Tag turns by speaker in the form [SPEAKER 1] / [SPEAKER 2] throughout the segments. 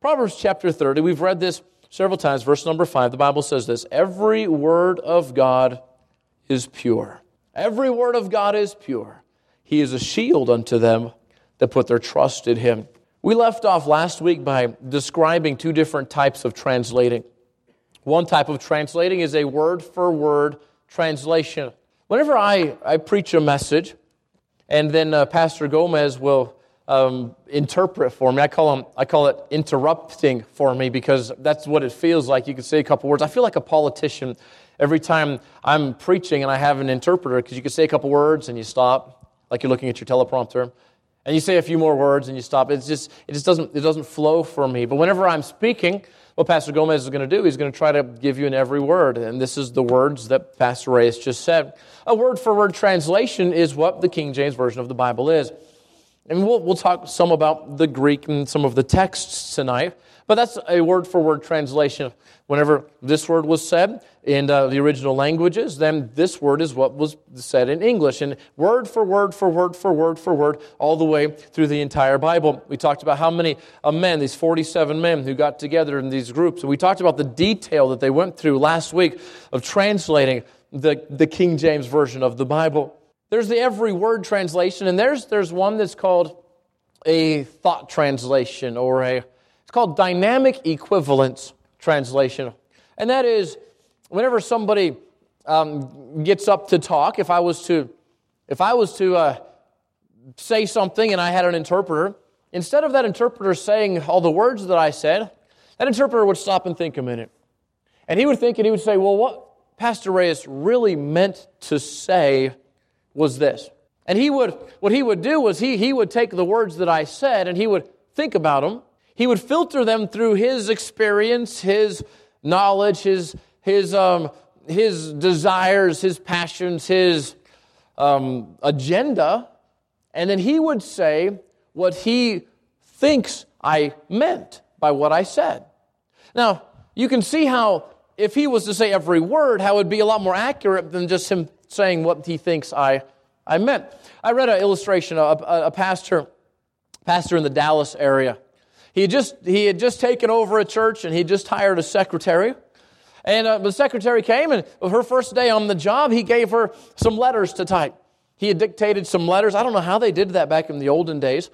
[SPEAKER 1] Proverbs chapter 30, we've read this several times, verse number 5. The Bible says this, every word of God is pure. Every word of God is pure. He is a shield unto them that put their trust in Him. We left off last week by describing two different types of translating. One type of translating is a word-for-word translation. Whenever I preach a message, and then Pastor Gomez will interpret for me, I call it interrupting for me, because that's what it feels like. You can say a couple words. I feel like a politician every time I'm preaching and I have an interpreter, because you can say a couple words and you stop, like you're looking at your teleprompter. And you say a few more words and you stop. It doesn't flow for me. But whenever I'm speaking, what Pastor Gomez is going to do, he's going to try to give you in every word. And this is the words that Pastor Reyes just said. A word-for-word translation is what the King James Version of the Bible is. And we'll talk some about the Greek and some of the texts tonight. But that's a word-for-word translation. Whenever this word was said in the original languages, then this word is what was said in English. And word for word for word for word for word, all the way through the entire Bible. We talked about how many men, these 47 men who got together in these groups. And we talked about the detail that they went through last week of translating the King James Version of the Bible. There's the every word translation, and there's one that's called a thought translation, or it's called dynamic equivalence translation. And that is, whenever somebody gets up to talk, if I was to say something and I had an interpreter, instead of that interpreter saying all the words that I said, that interpreter would stop and think a minute. And he would think and he would say, well, what Pastor Reyes really meant to say was this. And what he would do was he would take the words that I said and he would think about them. He would filter them through his experience, his knowledge, his desires, his passions, his agenda, and then he would say what he thinks I meant by what I said. Now, you can see how, if he was to say every word, how it would be a lot more accurate than just him saying what he thinks I meant. I read an illustration of a pastor in the Dallas area. He had just taken over a church, and he just hired a secretary. And the secretary came, and her first day on the job, he gave her some letters to type. He had dictated some letters. I don't know how they did that back in the olden days,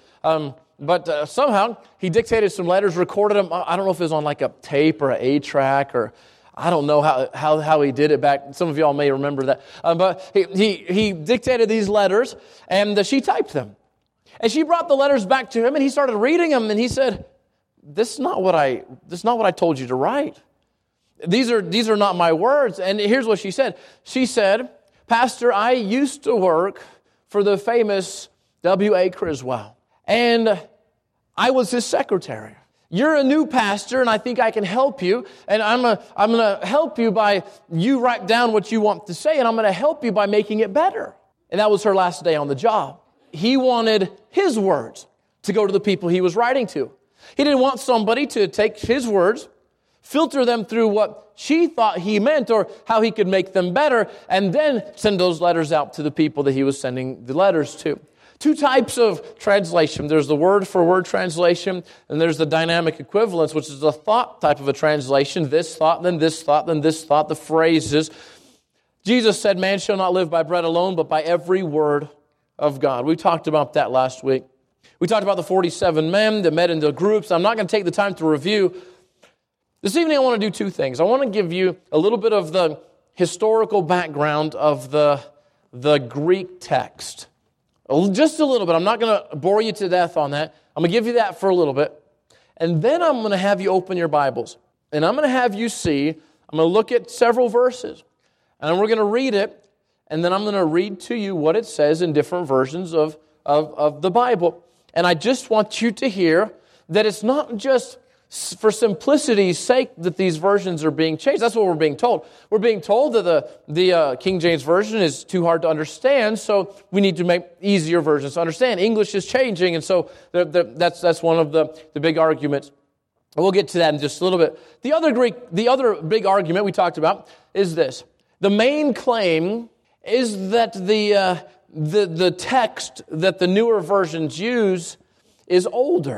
[SPEAKER 1] but somehow he dictated some letters, recorded them. I don't know if it was on like a tape or an 8-track, or I don't know how he did it back. Some of y'all may remember that. But he dictated these letters, and she typed them. And she brought the letters back to him, and he started reading them, and he said, This is not what I told you to write. These are not my words. And here's what she said. She said, Pastor, I used to work for the famous W.A. Criswell, and I was his secretary. You're a new pastor, and I think I can help you, and I'm going to help you by, you write down what you want to say, and I'm going to help you by making it better. And that was her last day on the job. He wanted his words to go to the people he was writing to. He didn't want somebody to take his words, filter them through what she thought he meant or how he could make them better, and then send those letters out to the people that he was sending the letters to. Two types of translation. There's the word-for-word translation, and there's the dynamic equivalence, which is a thought type of a translation. This thought, then this thought, then this thought, the phrases. Jesus said, man shall not live by bread alone, but by every word of God. We talked about that last week. We talked about the 47 men that met into groups. I'm not going to take the time to review. This evening I want to do two things. I want to give you a little bit of the historical background of the Greek text. Just a little bit. I'm not going to bore you to death on that. I'm going to give you that for a little bit. And then I'm going to have you open your Bibles. And I'm going to have you see, I'm going to look at several verses. And we're going to read it. And then I'm going to read to you what it says in different versions of the Bible. And I just want you to hear that it's not just for simplicity's sake that these versions are being changed. That's what we're being told. We're being told that the King James Version is too hard to understand, so we need to make easier versions to understand. English is changing, and so that's one of the big arguments. We'll get to that in just a little bit. The other big argument we talked about is this. The main claim is that the text that the newer versions use is older.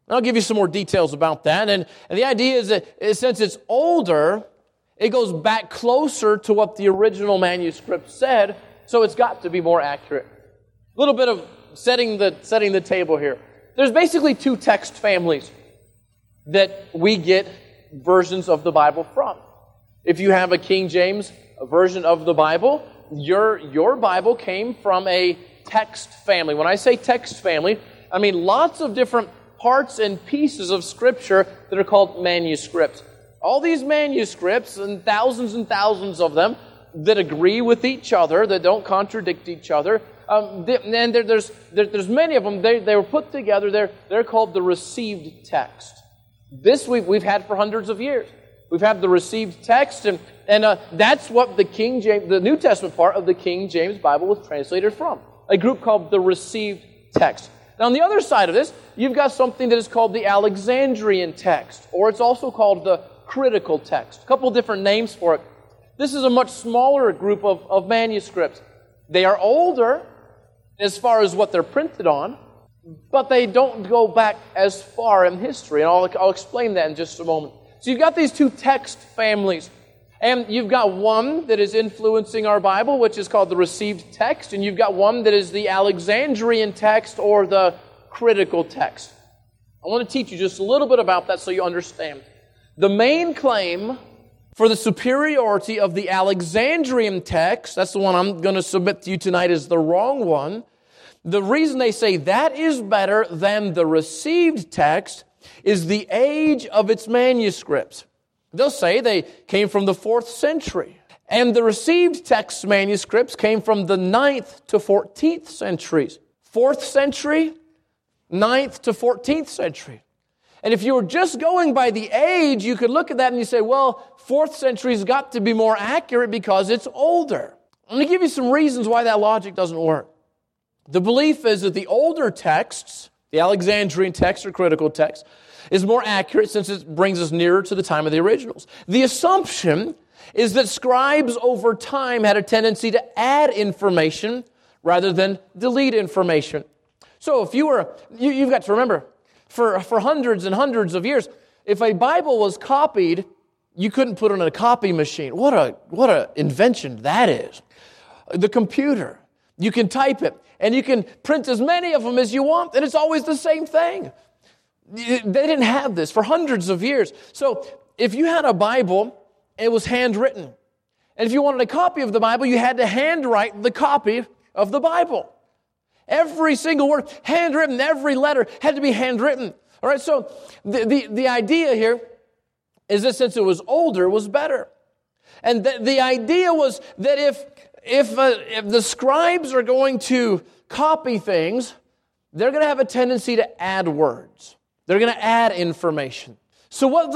[SPEAKER 1] I'll give you some more details about that. And the idea is that since it's older, it goes back closer to what the original manuscript said, so it's got to be more accurate. A little bit of setting the table here. There's basically two text families that we get versions of the Bible from. If you have a King James version of the Bible, your Bible came from a text family. When I say text family, I mean lots of different parts and pieces of Scripture that are called manuscripts. All these manuscripts, and thousands of them, that agree with each other, that don't contradict each other. And there's many of them. They were put together. They're called the received text. This we've had for hundreds of years. We've had the received text, and that's what the New Testament part of the King James Bible was translated from. A group called the received text. Now, on the other side of this, you've got something that is called the Alexandrian text, or it's also called the critical text. A couple different names for it. This is a much smaller group of manuscripts. They are older as far as what they're printed on, but they don't go back as far in history, and I'll explain that in just a moment. So you've got these two text families, and you've got one that is influencing our Bible, which is called the received text, and you've got one that is the Alexandrian text or the critical text. I want to teach you just a little bit about that so you understand. The main claim for the superiority of the Alexandrian text, that's the one I'm going to submit to you tonight, is the wrong one. The reason they say that is better than the received text is the age of its manuscripts. They'll say they came from the 4th century. And the received text manuscripts came from the 9th to 14th centuries. 4th century, 9th to 14th century. And if you were just going by the age, you could look at that and you say, well, 4th century's got to be more accurate because it's older. I'm going to give you some reasons why that logic doesn't work. The belief is that the older texts, the Alexandrian text or critical text, is more accurate since it brings us nearer to the time of the originals. The assumption is that scribes over time had a tendency to add information rather than delete information. So if you've got to remember, for hundreds and hundreds of years, if a Bible was copied, you couldn't put it in a copy machine. What a invention that is. The computer, you can type it, and you can print as many of them as you want, and it's always the same thing. They didn't have this for hundreds of years. So if you had a Bible, it was handwritten. And if you wanted a copy of the Bible, you had to handwrite the copy of the Bible. Every single word, handwritten, every letter had to be handwritten. All right, so the idea here is that since it was older, it was better. And the idea was that if the scribes are going to copy things, they're going to have a tendency to add words. They're going to add information. So what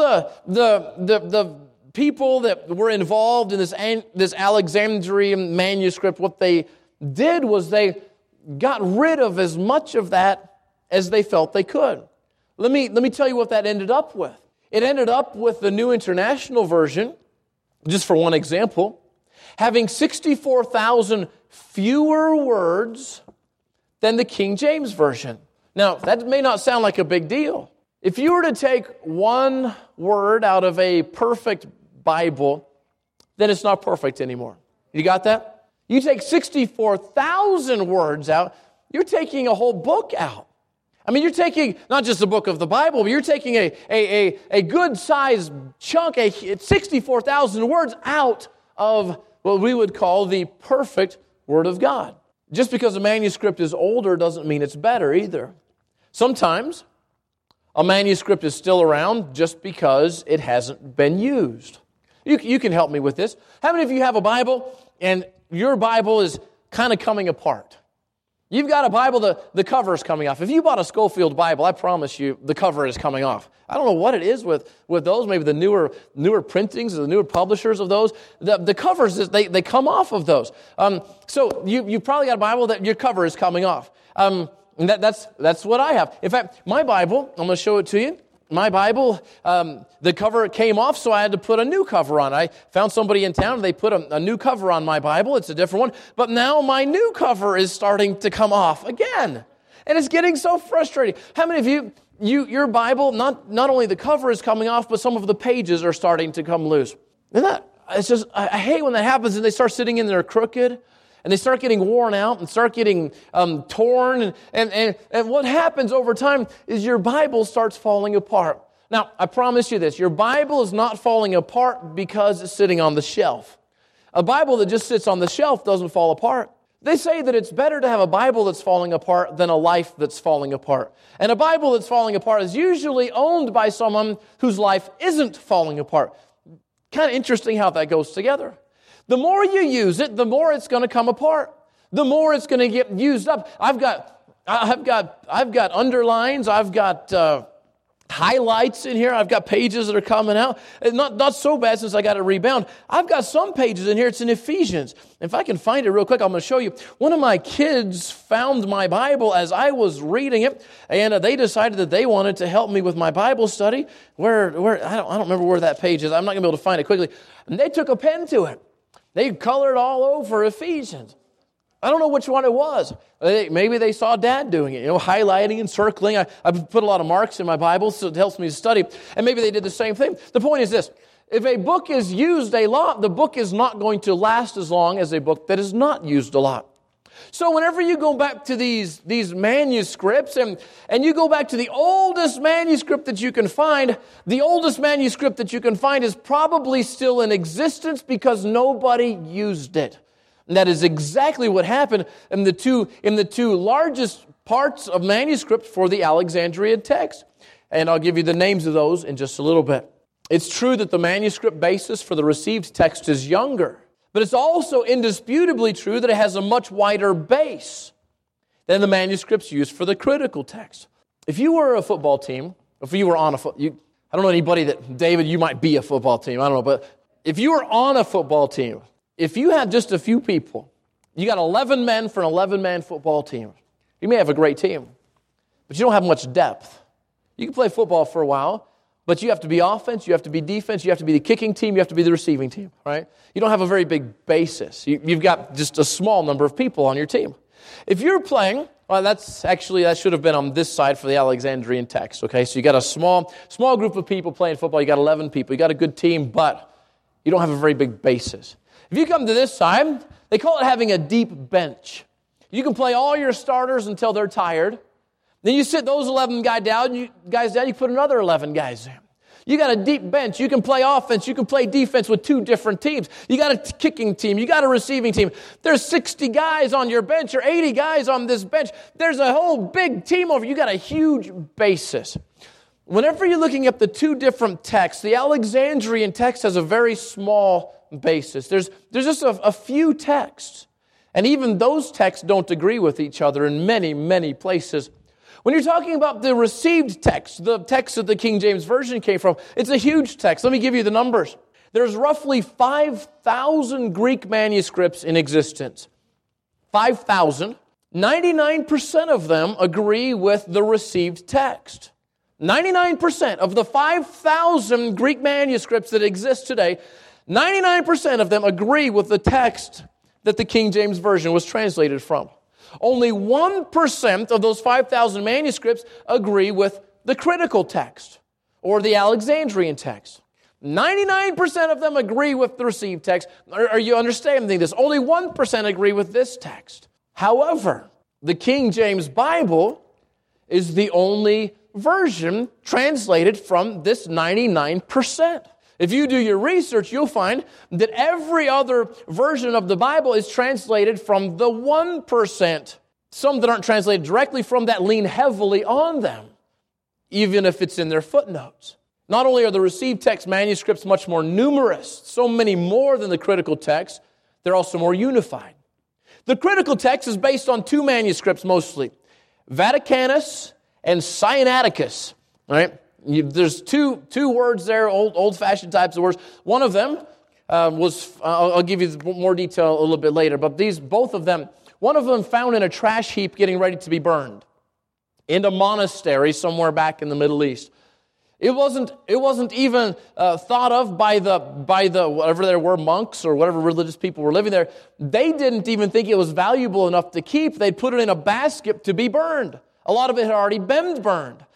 [SPEAKER 1] the people that were involved in this Alexandrian manuscript, what they did was they got rid of as much of that as they felt they could. Let me tell you what that ended up with. It ended up with the New International Version, just for one example, having 64,000 fewer words than the King James Version. Now, that may not sound like a big deal. If you were to take one word out of a perfect Bible, then it's not perfect anymore. You got that? You take 64,000 words out, you're taking a whole book out. I mean, you're taking not just the book of the Bible, but you're taking a good-sized chunk, 64,000 words out of what we would call the perfect Word of God. Just because a manuscript is older doesn't mean it's better either. Sometimes a manuscript is still around just because it hasn't been used. You can help me with this. How many of you have a Bible and your Bible is kind of coming apart? You've got a Bible, the cover is coming off. If you bought a Schofield Bible, I promise you the cover is coming off. I don't know what it is with those, maybe the newer printings, the newer publishers of those. The covers, they come off of those. So you've probably got a Bible that your cover is coming off. And that's what I have. In fact, my Bible, I'm going to show it to you. My Bible, the cover came off, so I had to put a new cover on. I found somebody in town, they put a new cover on my Bible. It's a different one. But now my new cover is starting to come off again. And it's getting so frustrating. How many of you, your Bible, not only the cover is coming off, but some of the pages are starting to come loose. It's just, I hate when that happens and they start sitting in there crooked and they start getting worn out and start getting torn. And what happens over time is your Bible starts falling apart. Now, I promise you this, your Bible is not falling apart because it's sitting on the shelf. A Bible that just sits on the shelf doesn't fall apart. They say that it's better to have a Bible that's falling apart than a life that's falling apart. And a Bible that's falling apart is usually owned by someone whose life isn't falling apart. Kind of interesting how that goes together. The more you use it, the more it's going to come apart. The more it's going to get used up. I've got underlines. I've got highlights in here. I've got pages that are coming out. It's not so bad since I got it rebound. I've got some pages in here. It's in Ephesians. If I can find it real quick, I'm going to show you. One of my kids found my Bible as I was reading it, and they decided that they wanted to help me with my Bible study. Where I don't remember where that page is. I'm not going to be able to find it quickly. And they took a pen to it. They colored all over Ephesians. I don't know which one it was. Maybe they saw Dad doing it, highlighting and circling. I put a lot of marks in my Bible, so it helps me to study. And maybe they did the same thing. The point is this. If a book is used a lot, the book is not going to last as long as a book that is not used a lot. So whenever you go back to these manuscripts, and you go back to the oldest manuscript that you can find, the oldest manuscript that you can find is probably still in existence because nobody used it. And that is exactly what happened in the two largest parts of manuscript for the Alexandrian text. And I'll give you the names of those in just a little bit. It's true that the manuscript basis for the received text is younger, but it's also indisputably true that it has a much wider base than the manuscripts used for the critical text. If you were a football team, if you were on a I don't know anybody that, David, you might be a football team, I don't know, but if you were on a football team, if you had just a few people, you got 11 men for an 11-man football team, you may have a great team, but you don't have much depth. You can play football for a while, but you have to be offense, you have to be defense, you have to be the kicking team, you have to be the receiving team, right? You don't have a very big basis. You've got just a small number of people on your team. If you're playing, well, that should have been on this side for the Alexandrian text, okay? So you got a small group of people playing football, you got 11 people, you got a good team, but you don't have a very big basis. If you come to this side, they call it having a deep bench. You can play all your starters until they're tired. Then you sit those 11 guys down, you put another 11 guys in. You got a deep bench. You can play offense. You can play defense with two different teams. You got a kicking team. You got a receiving team. There's 60 guys on your bench or 80 guys on this bench. There's a whole big team over. You got a huge basis. Whenever you're looking at the two different texts, the Alexandrian text has a very small basis. There's just a few texts. And even those texts don't agree with each other in many, many places. When you're talking about the received text, the text that the King James Version came from, it's a huge text. Let me give you the numbers. There's roughly 5,000 Greek manuscripts in existence. 5,000. 99% of them agree with the received text. 99% of the 5,000 Greek manuscripts that exist today, 99% of them agree with the text that the King James Version was translated from. Only 1% of those 5,000 manuscripts agree with the critical text or the Alexandrian text. 99% of them agree with the received text. Are you understanding this? Only 1% agree with this text. However, the King James Bible is the only version translated from this 99%. If you do your research, you'll find that every other version of the Bible is translated from the 1%. Some that aren't translated directly from that lean heavily on them, even if it's in their footnotes. Not only are the received text manuscripts much more numerous, so many more than the critical text, they're also more unified. The critical text is based on two manuscripts mostly, Vaticanus and Sinaiticus, right? There's two words there, old-fashioned types of words. One of them was, I'll give you more detail a little bit later, but both of them, one of them found in a trash heap getting ready to be burned in a monastery somewhere back in the Middle East. It wasn't even thought of by the whatever there were, monks or whatever religious people were living there. They didn't even think it was valuable enough to keep. They'd put it in a basket to be burned. A lot of it had already been burned.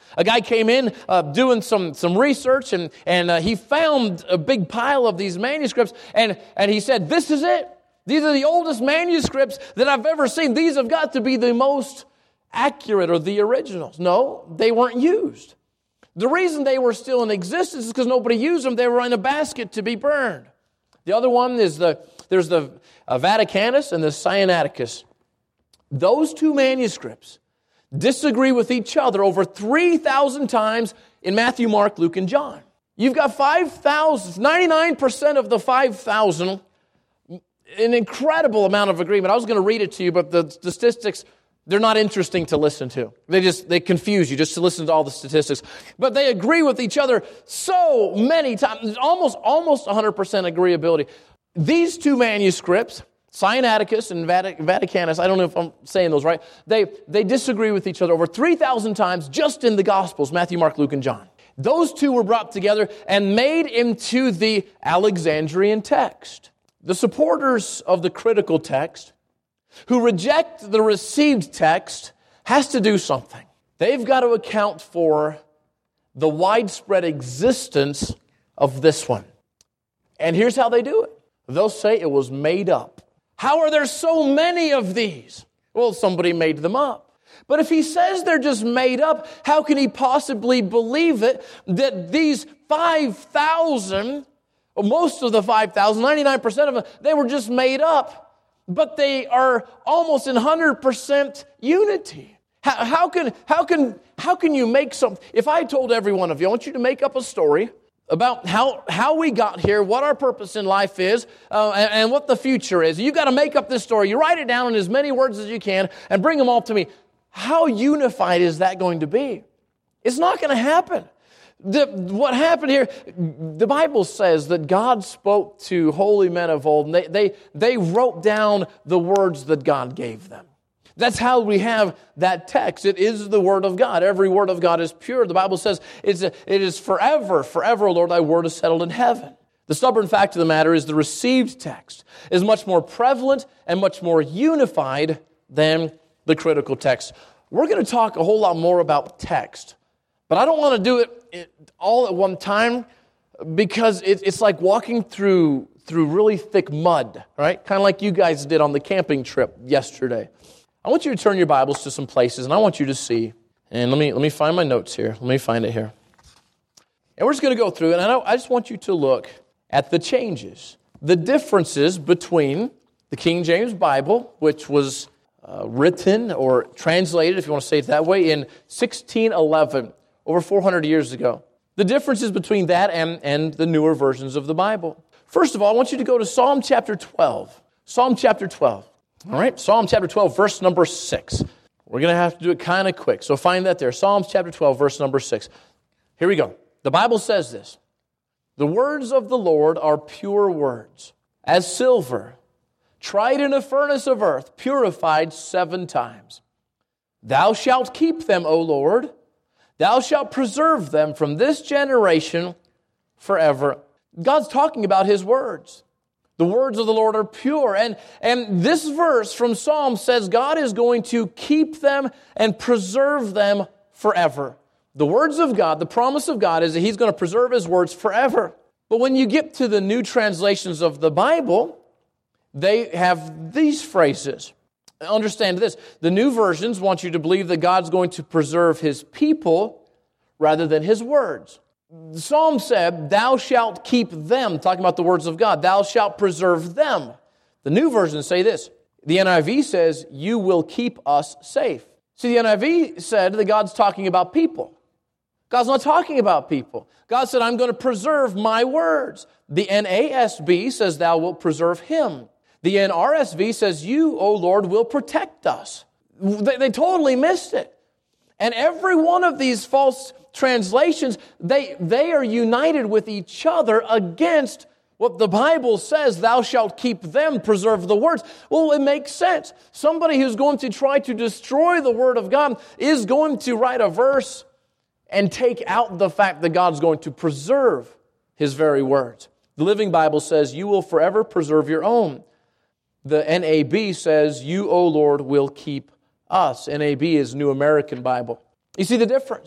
[SPEAKER 1] A guy came in doing some research, and he found a big pile of these manuscripts, and he said, "This is it. These are the oldest manuscripts that I've ever seen. These have got to be the most accurate or the originals." No, they weren't used. The reason they were still in existence is because nobody used them. They were in a basket to be burned. The other one is there's the Vaticanus and the Sinaiticus. Those two manuscripts disagree with each other over 3,000 times in Matthew, Mark, Luke, and John. You've got 5,000, 99% of the 5,000, an incredible amount of agreement. I was going to read it to you, but the statistics, they're not interesting to listen to. They confuse you just to listen to all the statistics. But they agree with each other so many times, almost 100% agreeability. These two manuscripts, Sinaiticus and Vaticanus, I don't know if I'm saying those right, they disagree with each other over 3,000 times just in the Gospels, Matthew, Mark, Luke, and John. Those two were brought together and made into the Alexandrian text. The supporters of the critical text who reject the received text has to do something. They've got to account for the widespread existence of this one. And here's how they do it. They'll say it was made up. How are there so many of these? Well, somebody made them up. But if he says they're just made up, how can he possibly believe it that these 5,000, most of the 5,000, 99% of them, they were just made up, but they are almost in 100% unity? How can you make something? If I told every one of you, I want you to make up a story about how we got here, what our purpose in life is, and what the future is. You've got to make up this story. You write it down in as many words as you can and bring them all to me. How unified is that going to be? It's not going to happen. What happened here, the Bible says that God spoke to holy men of old, and they wrote down the words that God gave them. That's how we have that text. It is the Word of God. Every word of God is pure. The Bible says it is forever, forever, Lord, thy word is settled in heaven. The stubborn fact of the matter is the received text is much more prevalent and much more unified than the critical text. We're going to talk a whole lot more about text, but I don't want to do it all at one time because it's like walking through really thick mud, right? Kind of like you guys did on the camping trip yesterday. I want you to turn your Bibles to some places, and I want you to see. And let me find my notes here. Let me find it here. And we're just going to go through it, and I just want you to look at the changes, the differences between the King James Bible, which was written or translated, if you want to say it that way, in 1611, over 400 years ago. The differences between that and the newer versions of the Bible. First of all, I want you to go to Psalm chapter 12. Psalm chapter 12. All right, Psalm chapter 12, verse number 6. We're going to have to do it kind of quick, so find that there. Psalms chapter 12, verse number 6. Here we go. The Bible says this: "The words of the Lord are pure words, as silver, tried in a furnace of earth, purified 7 times. Thou shalt keep them, O Lord. Thou shalt preserve them from this generation forever." God's talking about His words. The words of the Lord are pure. And this verse from Psalm says God is going to keep them and preserve them forever. The words of God, the promise of God is that He's going to preserve His words forever. But when you get to the new translations of the Bible, they have these phrases. Understand this. The new versions want you to believe that God's going to preserve His people rather than His words. The Psalm said, "Thou shalt keep them," talking about the words of God. "Thou shalt preserve them." The new versions say this. The NIV says, "You will keep us safe." See, the NIV said that God's talking about people. God's not talking about people. God said, "I'm going to preserve my words." The NASB says, "Thou wilt preserve him." The NRSV says, "You, O Lord, will protect us." They totally missed it. And every one of these false translations, they are united with each other against what the Bible says, "Thou shalt keep them, preserve the words." Well, it makes sense. Somebody who's going to try to destroy the Word of God is going to write a verse and take out the fact that God's going to preserve His very words. The Living Bible says, "You will forever preserve your own." The NAB says, "You, O Lord, will keep us." NAB is New American Bible. You see the difference?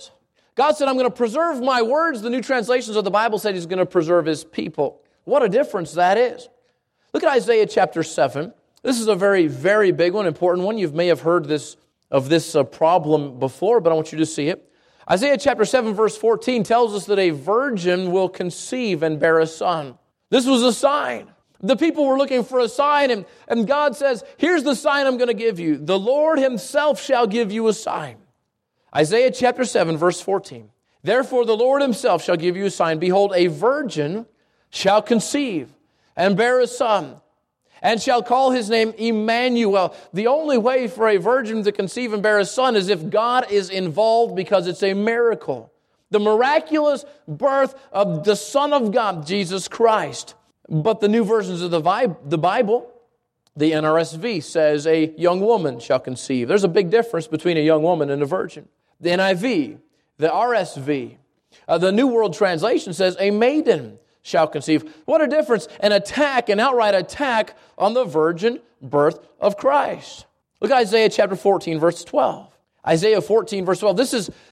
[SPEAKER 1] God said, I'm going to preserve my words. The new translations of the Bible said he's going to preserve his people. What a difference that is. Look at Isaiah chapter 7. This is a very, very big one, important one. You may have heard of this problem before, but I want you to see it. Isaiah chapter 7 verse 14 tells us that a virgin will conceive and bear a son. This was a sign. The people were looking for a sign, and God says, here's the sign I'm going to give you. The Lord himself shall give you a sign. Isaiah chapter 7 verse 14. Therefore the Lord himself shall give you a sign. Behold, a virgin shall conceive and bear a son, and shall call his name Emmanuel. The only way for a virgin to conceive and bear a son is if God is involved, because it's a miracle. The miraculous birth of the Son of God, Jesus Christ. But the new versions of the Bible, the NRSV says a young woman shall conceive. There's a big difference between a young woman and a virgin. The NIV, the RSV, the New World Translation says a maiden shall conceive. What a difference. An outright attack on the virgin birth of Christ. Look at Isaiah chapter 14, verse 12. Isaiah 14, verse 12.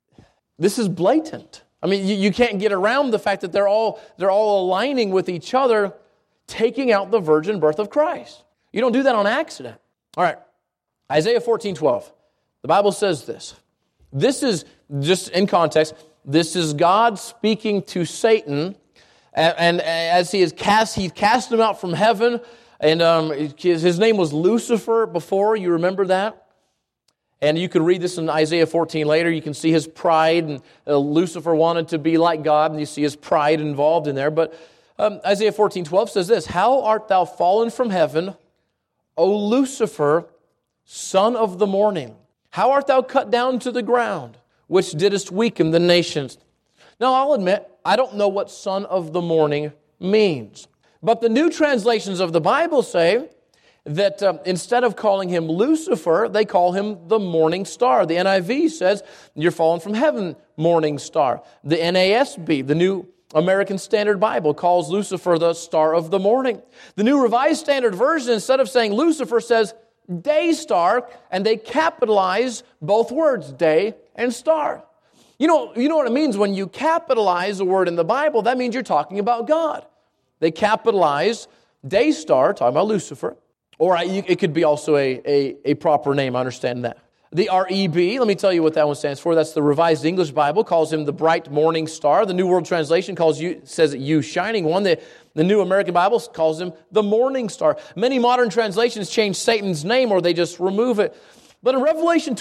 [SPEAKER 1] This is blatant. I mean, you can't get around the fact that they're all aligning with each other, taking out the virgin birth of Christ. You don't do that on accident. All right. Isaiah 14, 12. The Bible says this. This is, just in context, this is God speaking to Satan. And as he cast him out from heaven, and his name was Lucifer before, you remember that? And you can read this in Isaiah 14 later. You can see his pride, and Lucifer wanted to be like God, and you see his pride involved in there. But Isaiah 14:12 says this, How art thou fallen from heaven, O Lucifer, son of the morning? How art thou cut down to the ground, which didst weaken the nations? Now, I'll admit, I don't know what son of the morning means. But the new translations of the Bible say that instead of calling him Lucifer, they call him the morning star. The NIV says, you're fallen from heaven, morning star. The NASB, the New American Standard Bible, calls Lucifer the star of the morning. The New Revised Standard Version, instead of saying Lucifer, says day star, and they capitalize both words, day and star. You know what it means when you capitalize a word in the Bible? That means you're talking about God. They capitalize day star, talking about Lucifer, or it could be also a proper name, I understand that. The REB, let me tell you what that one stands for. That's the Revised English Bible, calls him the bright morning star. The New World Translation says you shining one. The New American Bible calls him the morning star. Many modern translations change Satan's name, or they just remove it. But in Revelation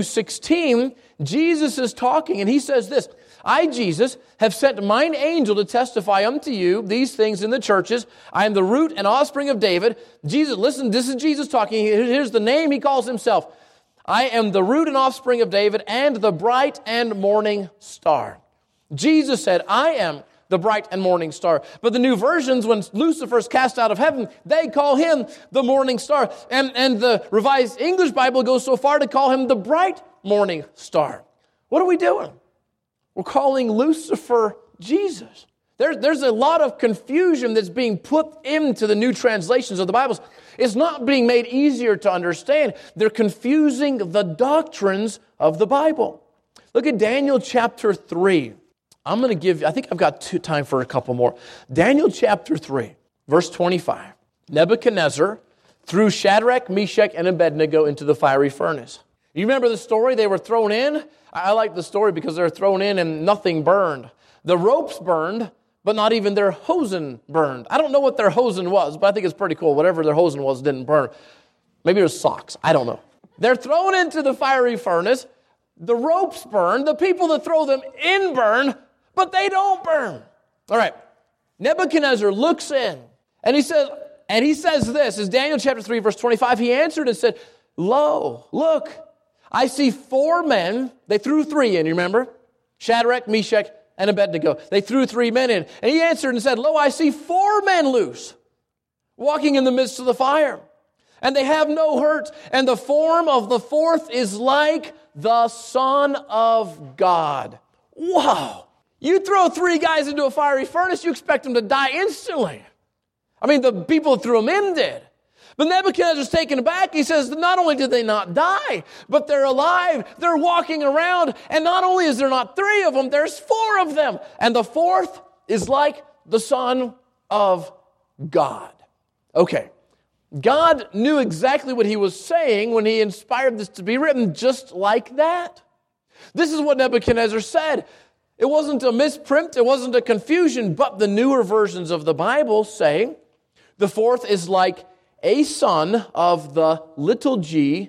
[SPEAKER 1] 22:16, Jesus is talking, and he says this, I, Jesus, have sent mine angel to testify unto you these things in the churches. I am the root and offspring of David. Jesus, listen, this is Jesus talking. Here's the name he calls himself. I am the root and offspring of David and the bright and morning star. Jesus said, I am the bright and morning star. But the new versions, when Lucifer's cast out of heaven, they call him the morning star. And the Revised English Bible goes so far to call him the bright morning star. What are we doing? We're calling Lucifer Jesus. There's a lot of confusion that's being put into the new translations of the Bibles. It's not being made easier to understand. They're confusing the doctrines of the Bible. Look at Daniel chapter 3. I think I've got time for a couple more. Daniel chapter 3, verse 25. Nebuchadnezzar threw Shadrach, Meshach, and Abednego into the fiery furnace. You remember the story? They were thrown in. I like the story because they were thrown in and nothing burned. The ropes burned, but not even their hosen burned. I don't know what their hosen was, but I think it's pretty cool. Whatever their hosen was didn't burn. Maybe it was socks. I don't know. They're thrown into the fiery furnace. The ropes burn. The people that throw them in burn, but they don't burn. All right. Nebuchadnezzar looks in, and he says this, is Daniel chapter 3, verse 25. He answered and said, Lo, look, I see 4 men. They threw 3 in, you remember? Shadrach, Meshach, and Abednego. They threw 3 men in. And he answered and said, Lo, I see 4 men loose, walking in the midst of the fire. And they have no hurt. And the form of the 4th is like the Son of God. Wow. You throw 3 guys into a fiery furnace, you expect them to die instantly. I mean, the people that threw them in did. But Nebuchadnezzar's taken aback. He says, not only did they not die, but they're alive. They're walking around. And not only is there not 3 of them, there's 4 of them. And the 4th is like the Son of God. Okay. God knew exactly what he was saying when he inspired this to be written, just like that. This is what Nebuchadnezzar said. It wasn't a misprint. It wasn't a confusion. But the newer versions of the Bible say the 4th is like a son of the little g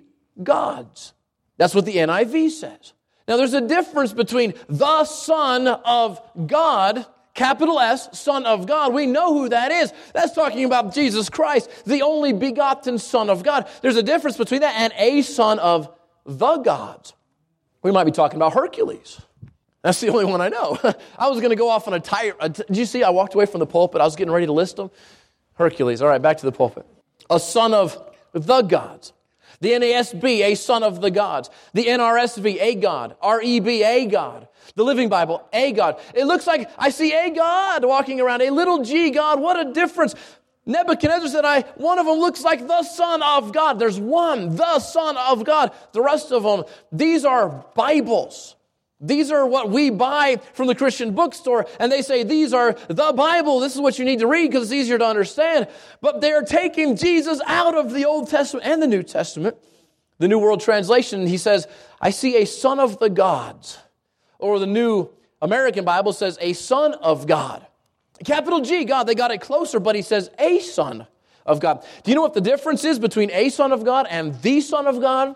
[SPEAKER 1] gods. That's what the NIV says. Now there's a difference between the Son of God, capital S, Son of God. We know who that is. That's talking about Jesus Christ, the only begotten Son of God. There's a difference between that and a son of the gods. We might be talking about Hercules. That's the only one I know. I was going to go off on a tire. Did you see I walked away from the pulpit? I was getting ready to list them. Hercules. All right, back to the pulpit. A son of the gods. The NASB, a son of the gods. The NRSV, a God. REB, a God. The Living Bible, a God. It looks like I see a God walking around, a little g God. What a difference. Nebuchadnezzar said, one of them looks like the Son of God. There's one, the Son of God. The rest of them, these are Bibles. These are what we buy from the Christian bookstore, and they say these are the Bible. This is what you need to read because it's easier to understand. But they are taking Jesus out of the Old Testament and the New Testament. The New World Translation, he says, I see a son of the gods. Or the New American Bible says a son of God. Capital G, God, they got it closer, but he says a son of God. Do you know what the difference is between a son of God and the Son of God?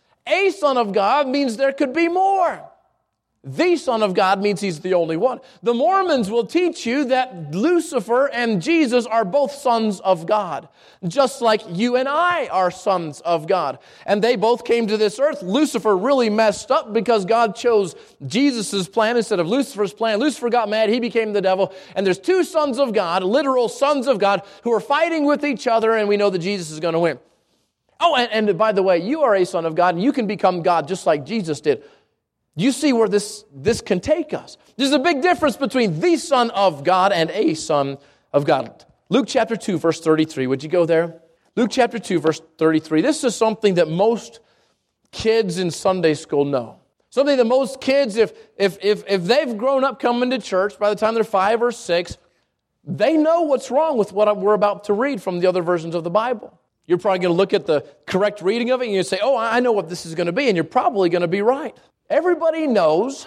[SPEAKER 1] A son of God means there could be more. The Son of God means he's the only one. The Mormons will teach you that Lucifer and Jesus are both sons of God, just like you and I are sons of God. And they both came to this earth. Lucifer really messed up because God chose Jesus' plan instead of Lucifer's plan. Lucifer got mad. He became the devil. And there's 2 sons of God, literal sons of God, who are fighting with each other, and we know that Jesus is going to win. Oh, and by the way, you are a son of God, and you can become God just like Jesus did. You see where this can take us. There's a big difference between the Son of God and a son of God. Luke chapter 2, verse 33. Would you go there? Luke chapter 2, verse 33. This is something that most kids in Sunday school know. Something that most kids, if they've grown up coming to church, by the time they're 5 or 6, they know what's wrong with what we're about to read from the other versions of the Bible. You're probably going to look at the correct reading of it and you say, oh, I know what this is going to be, and you're probably going to be right. Everybody knows,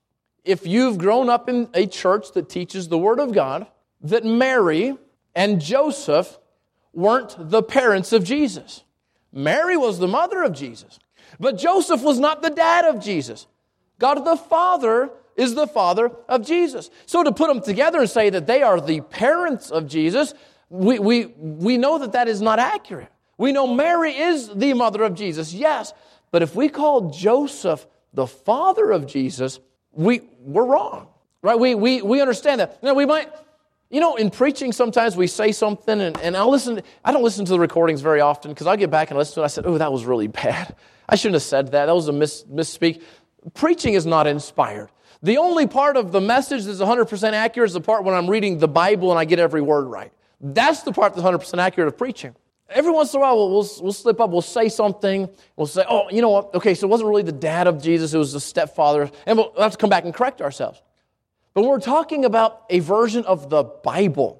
[SPEAKER 1] if you've grown up in a church that teaches the Word of God, that Mary and Joseph weren't the parents of Jesus. Mary was the mother of Jesus, but Joseph was not the dad of Jesus. God the Father is the father of Jesus. So to put them together and say that they are the parents of Jesus, we know that is not accurate. We know Mary is the mother of Jesus, yes, but if we call Joseph the father of Jesus, we're wrong, right? We understand that. Now we might, in preaching sometimes we say something and I don't listen to the recordings very often because I'll get back and listen to it. I said, oh, that was really bad. I shouldn't have said that. That was a misspeak. Preaching is not inspired. The only part of the message that's 100% accurate is the part when I'm reading the Bible and I get every word right. That's the part that's 100% accurate of preaching. Every once in a while, we'll slip up, we'll say something, we'll say, oh, you know what, okay, so it wasn't really the dad of Jesus, it was the stepfather, and we'll have to come back and correct ourselves. But when we're talking about a version of the Bible,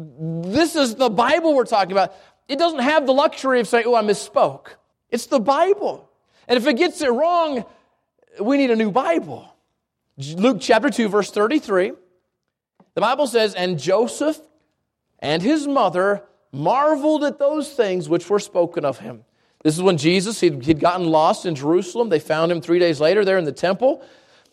[SPEAKER 1] this is the Bible we're talking about. It doesn't have the luxury of saying, oh, I misspoke. It's the Bible. And if it gets it wrong, we need a new Bible. Luke chapter 2, verse 33, the Bible says, and Joseph and his mother marveled at those things which were spoken of him. This is when Jesus, he'd gotten lost in Jerusalem. They found him 3 days later there in the temple.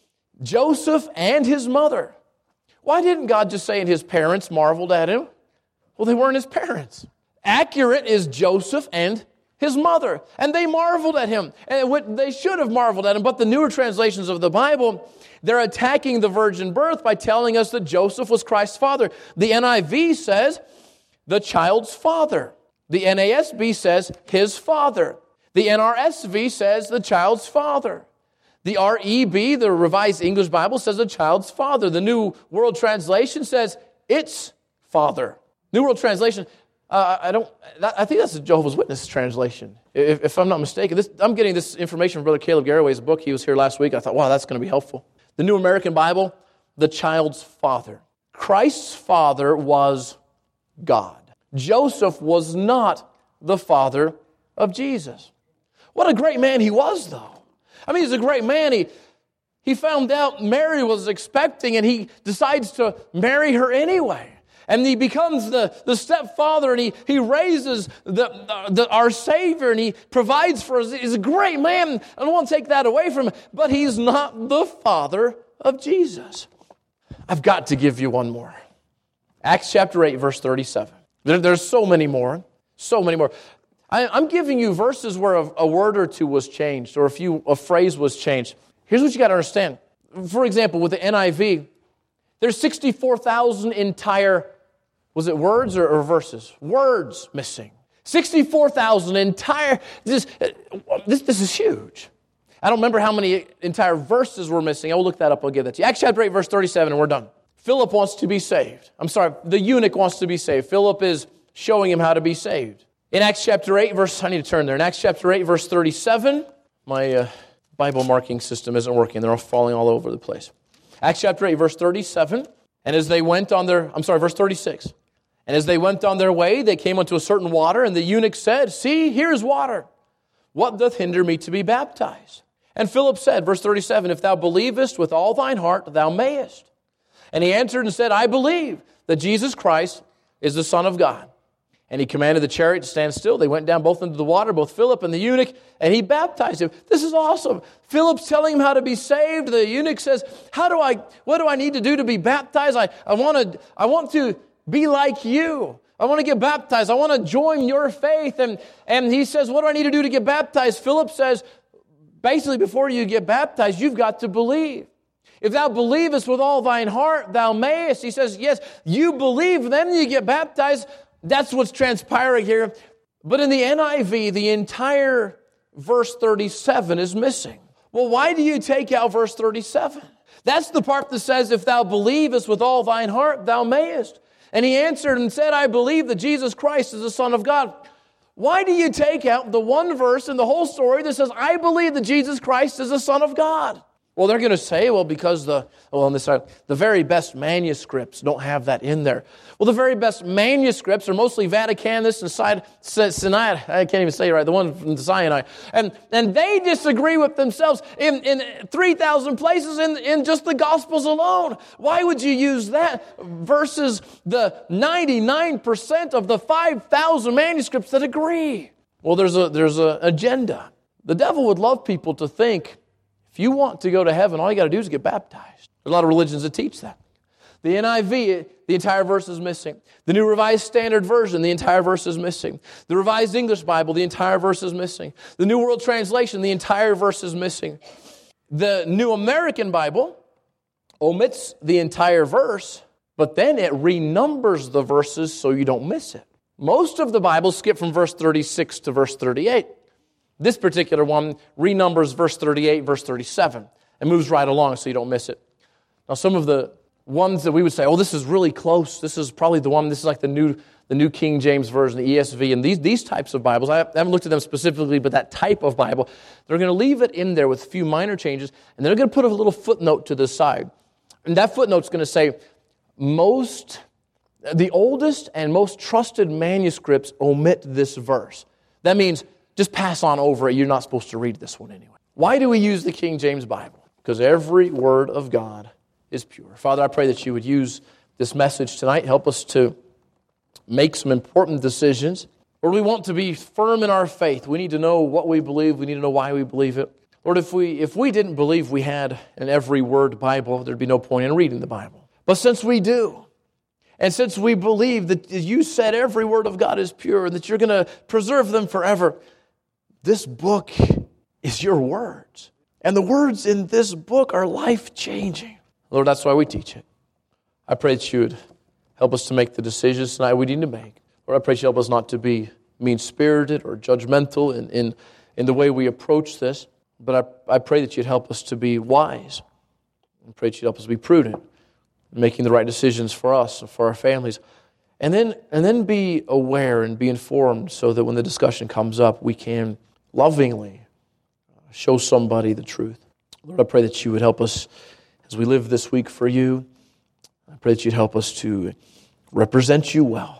[SPEAKER 1] Joseph and his mother. Why didn't God just say and his parents marveled at him? Well, they weren't his parents. Accurate is Joseph and his mother. And they marveled at him. And they should have marveled at him. But the newer translations of the Bible, they're attacking the virgin birth by telling us that Joseph was Christ's father. The NIV says the child's father. The NASB says his father. The NRSV says the child's father. The REB, the Revised English Bible, says the child's father. The New World Translation says its father. New World Translation, I think that's the Jehovah's Witness translation, if I'm not mistaken. I'm getting this information from Brother Caleb Garraway's book. He was here last week. I thought, wow, that's going to be helpful. The New American Bible, the child's father. Christ's father was God. Joseph was not the father of Jesus. What a great man he was, though. I mean, he's a great man. He found out Mary was expecting, and he decides to marry her anyway. And he becomes the stepfather, and he raises our Savior, and he provides for us. He's a great man. I don't want to take that away from him, but he's not the father of Jesus. I've got to give you one more. Acts chapter 8, verse 37. There's so many more. So many more. I'm giving you verses where a word or two was changed, or a phrase was changed. Here's what you got to understand. For example, with the NIV, there's 64,000 entire, was it words or verses? Words missing. 64,000 entire, this is huge. I don't remember how many entire verses were missing. I will look that up, I'll give that to you. Acts chapter 8, verse 37, and we're done. Philip wants to be saved. The eunuch wants to be saved. Philip is showing him how to be saved. In Acts chapter 8, I need to turn there. In Acts chapter 8, verse 37, my Bible marking system isn't working. They're all falling all over the place. Acts chapter 8, verse 37, and as they went on verse 36. And as they went on their way, they came unto a certain water, and the eunuch said, See, here is water. What doth hinder me to be baptized? And Philip said, verse 37, If thou believest with all thine heart, thou mayest. And he answered and said, I believe that Jesus Christ is the Son of God. And he commanded the chariot to stand still. They went down both into the water, both Philip and the eunuch, and he baptized him. This is awesome. Philip's telling him how to be saved. The eunuch says, what do I need to do to be baptized? I want to be like you. I want to get baptized. I want to join your faith. And he says, what do I need to do to get baptized? Philip says, basically, before you get baptized, you've got to believe. If thou believest with all thine heart, thou mayest. He says, yes, you believe, then you get baptized. That's what's transpiring here. But in the NIV, the entire verse 37 is missing. Well, why do you take out verse 37? That's the part that says, if thou believest with all thine heart, thou mayest. And he answered and said, I believe that Jesus Christ is the Son of God. Why do you take out the one verse in the whole story that says, I believe that Jesus Christ is the Son of God? Well, they're going to say, because the very best manuscripts don't have that in there. Well, the very best manuscripts are mostly Vaticanus and Sinai. I can't even say it right, the one from Sinai. And they disagree with themselves in 3,000 places in just the Gospels alone. Why would you use that versus the 99% of the 5,000 manuscripts that agree? Well, there's an agenda. The devil would love people to think, if you want to go to heaven, all you got to do is get baptized. There's a lot of religions that teach that. The NIV, the entire verse is missing. The New Revised Standard Version, the entire verse is missing. The Revised English Bible, the entire verse is missing. The New World Translation, the entire verse is missing. The New American Bible omits the entire verse, but then it renumbers the verses so you don't miss it. Most of the Bibles skip from verse 36 to verse 38. This particular one renumbers verse 38, verse 37, and moves right along so you don't miss it. Now, some of the ones that we would say, this is really close. This is probably the one, this is like the New King James Version, the ESV, and these types of Bibles. I haven't looked at them specifically, but that type of Bible, they're going to leave it in there with a few minor changes, and they're going to put a little footnote to the side. And that footnote's going to say, the oldest and most trusted manuscripts omit this verse. That means just pass on over it. You're not supposed to read this one anyway. Why do we use the King James Bible? Because every word of God is pure. Father, I pray that you would use this message tonight. Help us to make some important decisions. Lord, we want to be firm in our faith. We need to know what we believe. We need to know why we believe it. Lord, if we didn't believe we had an every word Bible, there'd be no point in reading the Bible. But since we do, and since we believe that you said every word of God is pure and that you're going to preserve them forever, this book is your words. And the words in this book are life-changing. Lord, that's why we teach it. I pray that you would help us to make the decisions tonight we need to make. Lord, I pray that you help us not to be mean-spirited or judgmental in the way we approach this. But I pray that you'd help us to be wise. I pray that you'd help us to be prudent in making the right decisions for us and for our families. And then be aware and be informed so that when the discussion comes up, we can lovingly show somebody the truth. Lord, I pray that you would help us as we live this week for you. I pray that you'd help us to represent you well.